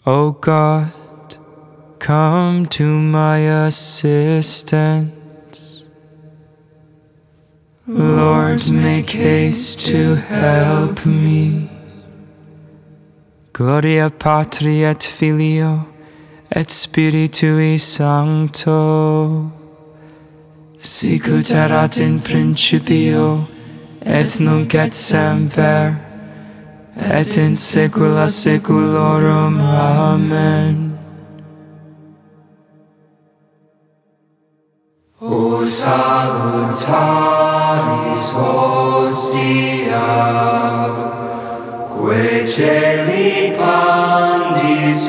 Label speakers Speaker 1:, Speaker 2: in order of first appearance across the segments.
Speaker 1: O God, come to my assistance. Lord, make haste to help me. Gloria Patri et Filio et Spiritui Sancto, sicut erat in principio et nunc et semper et in saecula saeculorum. Amen. O salutaris hostia, quae celi pandis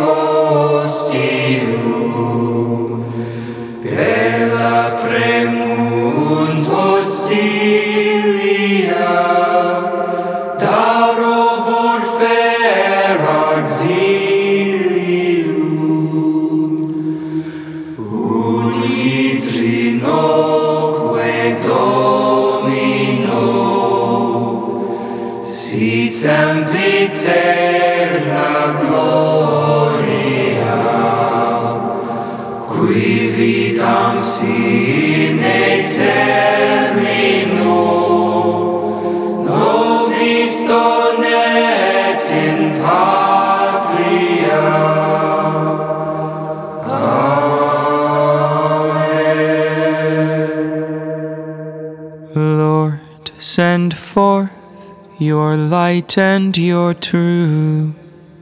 Speaker 1: hostium, bella premunt hostilia, darobor fer auxilium, uni trinoque Domino, sit sempiterna gloria, qui vitam sine termino nobis donet in patria. Lord, send forth your light and your truth.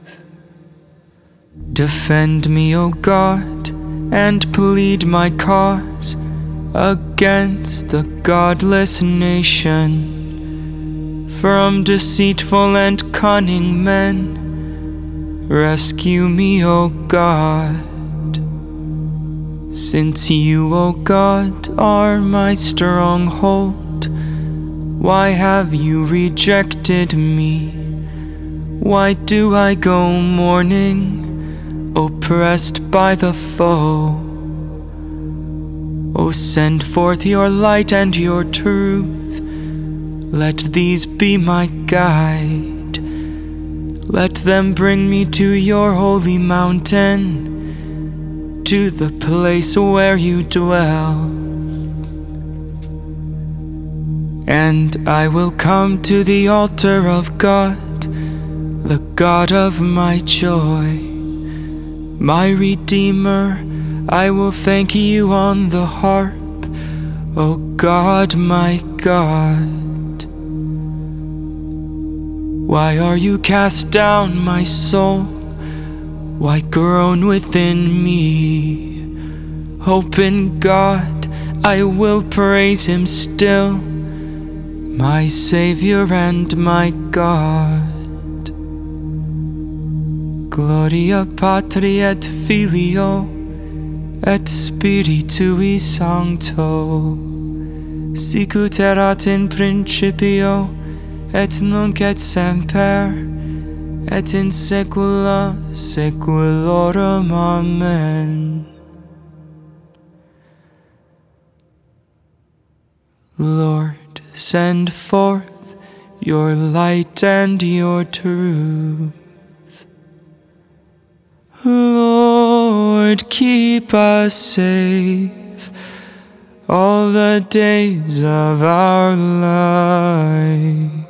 Speaker 1: Defend me, O God, and plead my cause against the godless nation. From deceitful and cunning men, rescue me, O God. Since you, O God, are my stronghold, why have you rejected me? Why do I go mourning, oppressed by the foe? O send forth your light and your truth. Let these be my guide. Let them bring me to your holy mountain, to the place where you dwell. And I will come to the altar of God, the God of my joy. My Redeemer, I will thank you on the harp, O God, my God. Why are you cast down, my soul? Why groan within me? Hope in God, I will praise him still, my Savior and my God. Gloria Patri et Filio et Spiritui Sancto, sicut erat in principio et nunc et semper et in saecula saeculorum. Amen. Lord, send forth your light and your truth. Lord, keep us safe all the days of our life.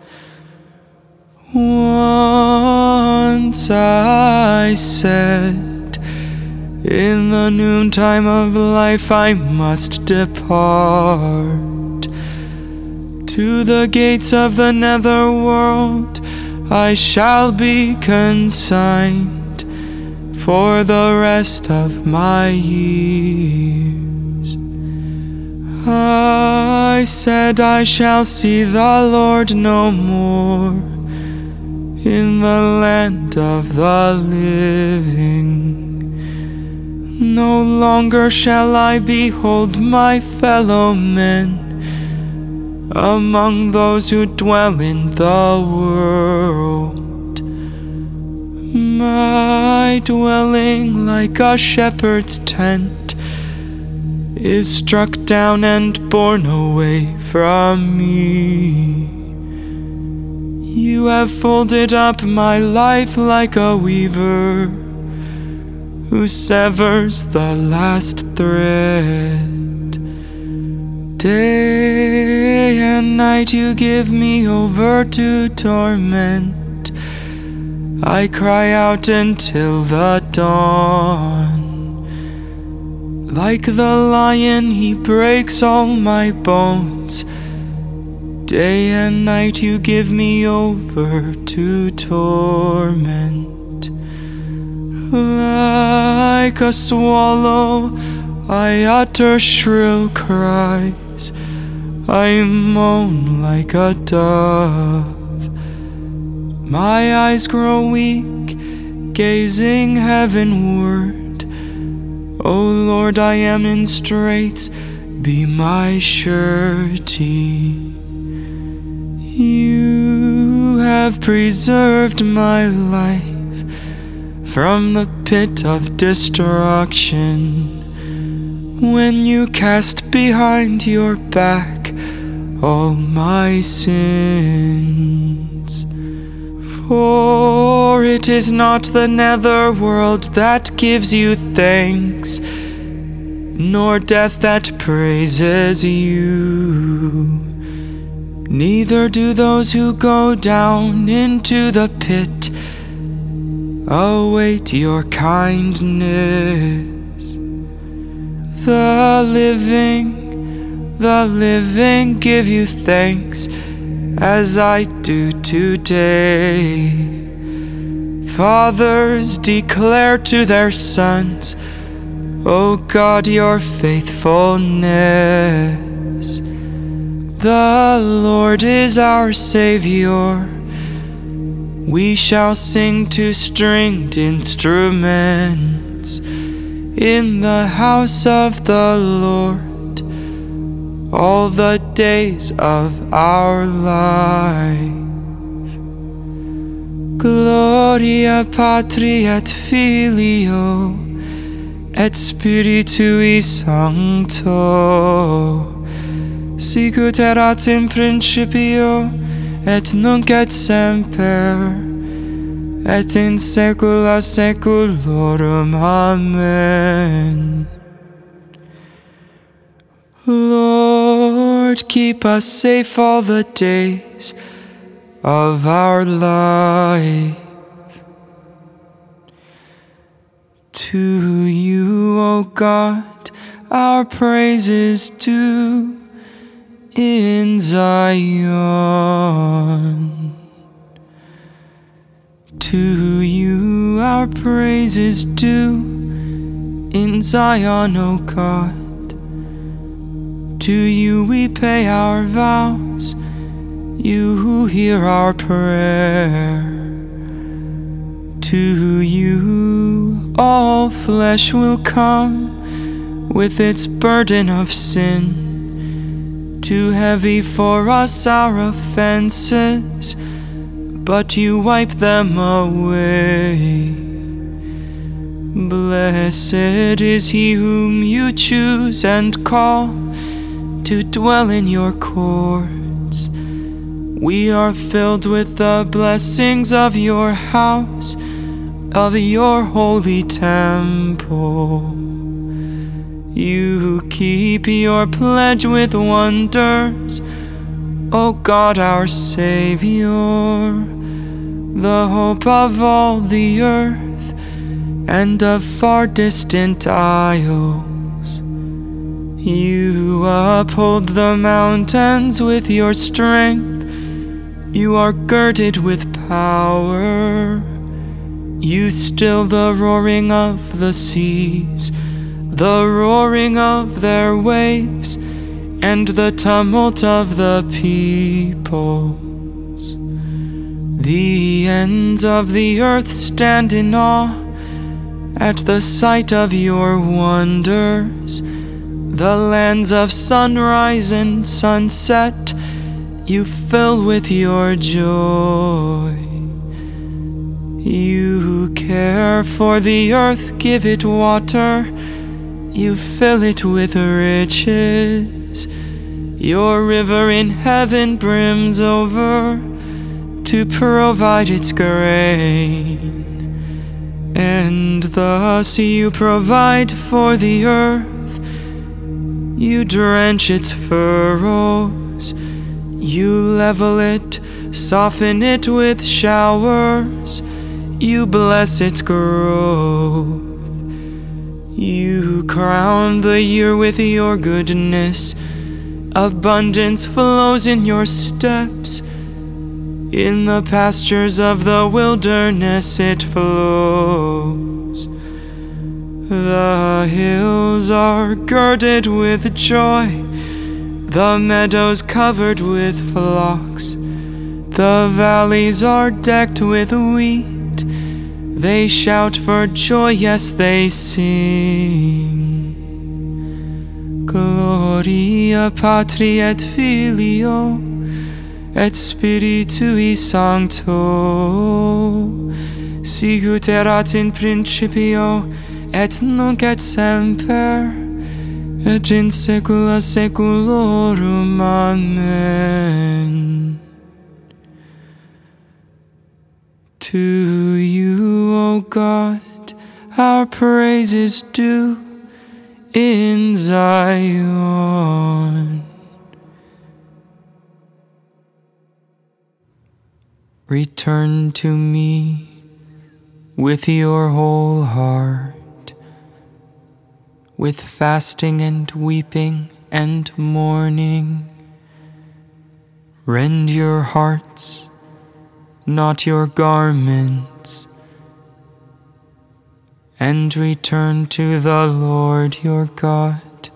Speaker 1: Once I said, in the noontime of life I must depart. To the gates of the netherworld I shall be consigned for the rest of my years. I said I shall see the Lord no more in the land of the living. No longer shall I behold my fellow men among those who dwell in the world. My dwelling, like a shepherd's tent, is struck down and borne away from me. You have folded up my life like a weaver who severs the last thread. Day and night you give me over to torment. I cry out until the dawn. Like the lion, he breaks all my bones. Day and night you give me over to torment. Like a swallow, I utter shrill cries. I moan like a dove. My eyes grow weak, gazing heavenward. O Lord, I am in straits, be my surety. You have preserved my life from the pit of destruction, when you cast behind your back all my sins. For it is not the nether world that gives you thanks, nor death that praises you. Neither do those who go down into the pit await your kindness. The living give you thanks, as I do today. Fathers declare to their sons, O God, your faithfulness. The Lord is our Savior. We shall sing to stringed instruments in the house of the Lord all the days of our life. Gloria Patri et Filio et Spiritui Sancto, sicut erat in principio et nunc et semper et in saecula saeculorum. Amen. Lord, keep us safe all the days of our life. To you, O God, our praise is due in Zion. To you our praise is due in Zion, O God. To you we pay our vows, you who hear our prayer. To you all flesh will come with its burden of sin. Too heavy for us our offenses, but you wipe them away. Blessed is he whom you choose and call to dwell in your courts. We are filled with the blessings of your house, of your holy temple. You keep your pledge with wonders, O God our Savior, the hope of all the earth and of far distant isles. You uphold the mountains with your strength. You are girded with power. You still the roaring of the seas, the roaring of their waves, and the tumult of the peoples. The ends of the earth stand in awe at the sight of your wonders. The lands of sunrise and sunset you fill with your joy. You care for the earth, give it water. You fill it with riches. Your river in heaven brims over to provide its grain. And thus you provide for the earth, you drench its furrows, you level it, soften it with showers, you bless its growth. You crown the year with your goodness, abundance flows in your steps. In the pastures of the wilderness it flows. The hills are girded with joy, the meadows covered with flocks. The valleys are decked with wheat, they shout for joy, yes, they sing. Gloria Patri et Filio et Spiritui Sancto, sicut erat in principio, et nunc et semper, et in saecula saeculorum. Amen. To you, O God, our praise is due in Zion. Return to me with your whole heart, with fasting and weeping and mourning. Rend your hearts, not your garments, and return to the Lord your God.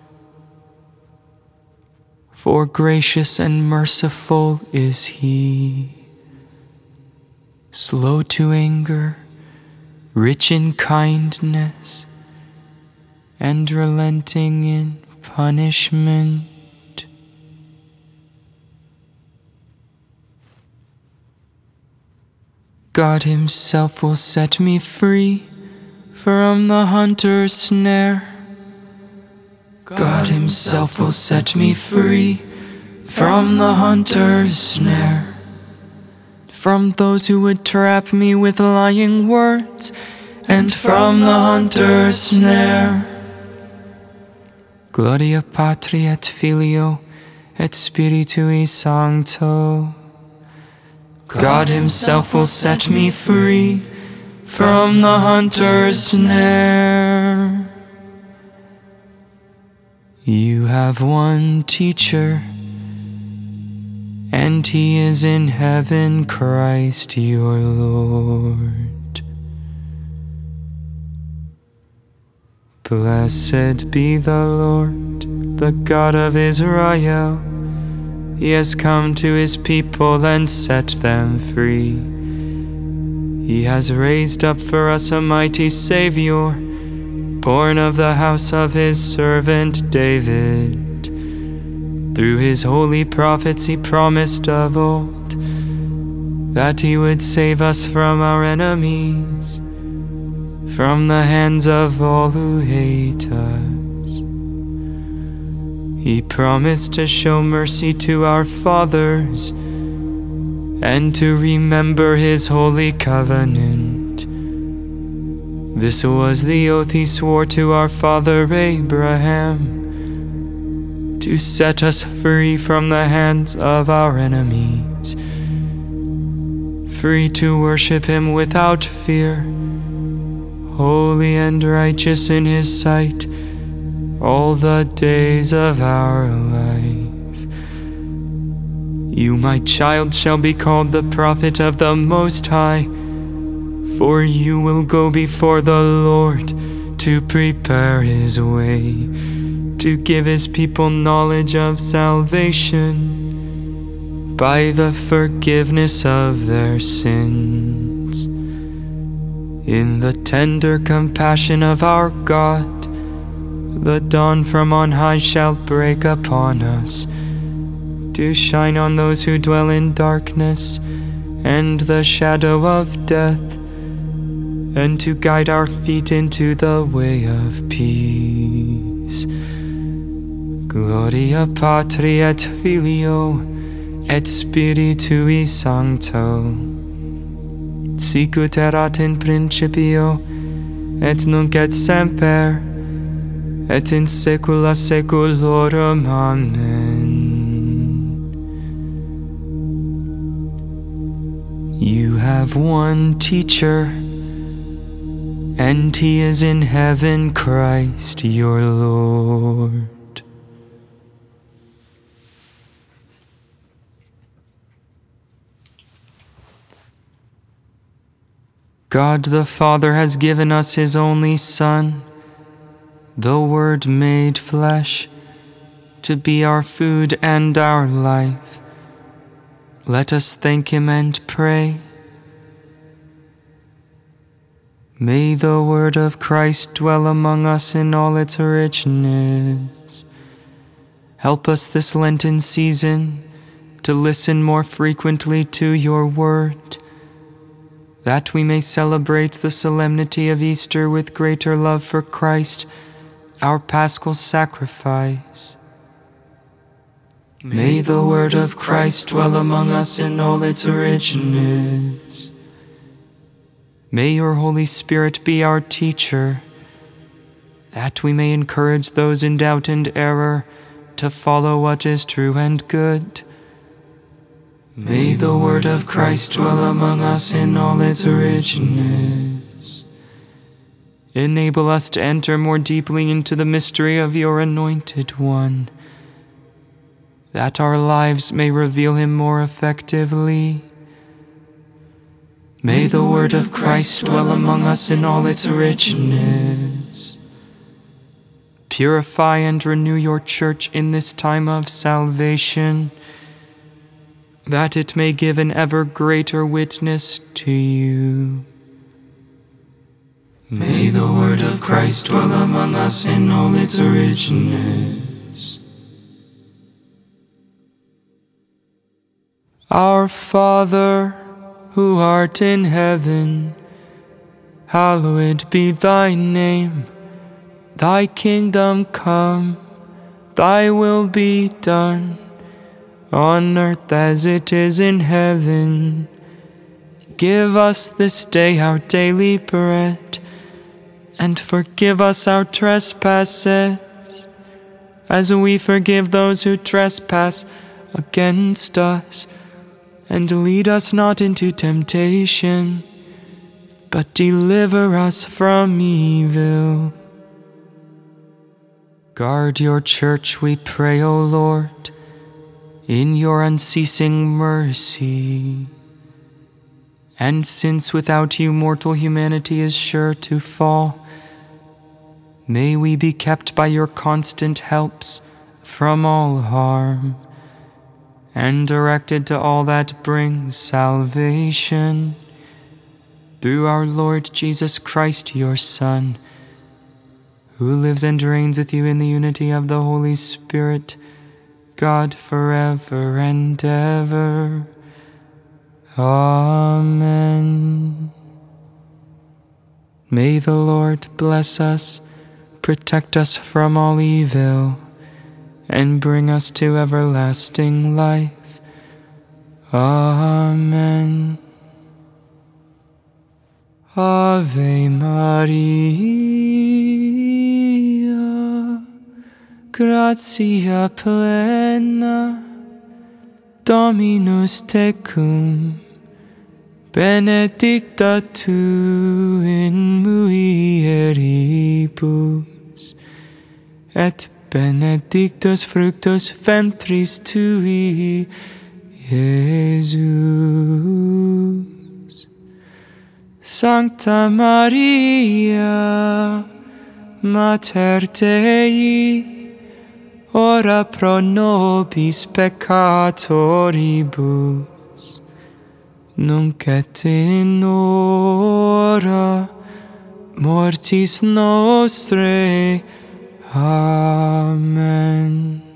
Speaker 1: For gracious and merciful is He, slow to anger, rich in kindness, and relenting in punishment. God Himself will set me free from the hunter's snare. God Himself will set me free from the hunter's snare. From those who would trap me with lying words, and from the hunter's snare. Gloria Patri et Filio et Spiritui Sancto. God Himself will set me free from the hunter's snare. You have one teacher, and He is in heaven, Christ your Lord. Blessed be the Lord, the God of Israel. He has come to His people and set them free. He has raised up for us a mighty Savior, born of the house of His servant David. Through His holy prophets He promised of old that He would save us from our enemies, from the hands of all who hate us. He promised to show mercy to our fathers and to remember His holy covenant. This was the oath He swore to our father Abraham, to set us free from the hands of our enemies, free to worship Him without fear, holy and righteous in His sight all the days of our life. You, my child, shall be called the prophet of the Most High, for you will go before the Lord to prepare His way, to give His people knowledge of salvation by the forgiveness of their sins. In the tender compassion of our God, the dawn from on high shall break upon us, to shine on those who dwell in darkness and the shadow of death, and to guide our feet into the way of peace. Gloria Patri et Filio et Spiritui Sancto. sic ut erat in principio, et nunc et semper, et in saecula saeculorum. Amen. You have one teacher, and he is in heaven, Christ your Lord. God the Father has given us his only Son, the Word made flesh, to be our food and our life. Let us thank him and pray. May the word of Christ dwell among us in all its richness. Help us this Lenten season to listen more frequently to your word, that we may celebrate the solemnity of Easter with greater love for Christ, our paschal sacrifice. May the word of Christ dwell among us in all its richness. May your Holy Spirit be our teacher, that we may encourage those in doubt and error to follow what is true and good. May the word of Christ dwell among us in all its richness. Enable us to enter more deeply into the mystery of your Anointed One, that our lives may reveal him more effectively. May the word of Christ dwell among us in all its richness. Purify and renew your church in this time of salvation, that it may give an ever greater witness to you. May the word of Christ dwell among us in all its richness. Our Father, who art in heaven, hallowed be thy name. Thy kingdom come, thy will be done, on earth as it is in heaven. Give us this day our daily bread, and forgive us our trespasses, as we forgive those who trespass against us. And lead us not into temptation, but deliver us from evil. Guard your church, we pray, O Lord, in your unceasing mercy. And since without you mortal humanity is sure to fall, may we be kept by your constant helps from all harm, and directed to all that brings salvation, through our Lord Jesus Christ, your Son, who lives and reigns with you in the unity of the Holy Spirit, God forever and ever. Amen. May the Lord bless us, protect us from all evil, and bring us to everlasting life. Amen. Ave Maria, gratia plena, Dominus tecum, benedicta tu in mulieribus, et benedictus fructus ventris tui, Iesus. Sancta Maria, Mater Dei, ora pro nobis peccatoribus, nunc et in hora mortis nostrae. Amen.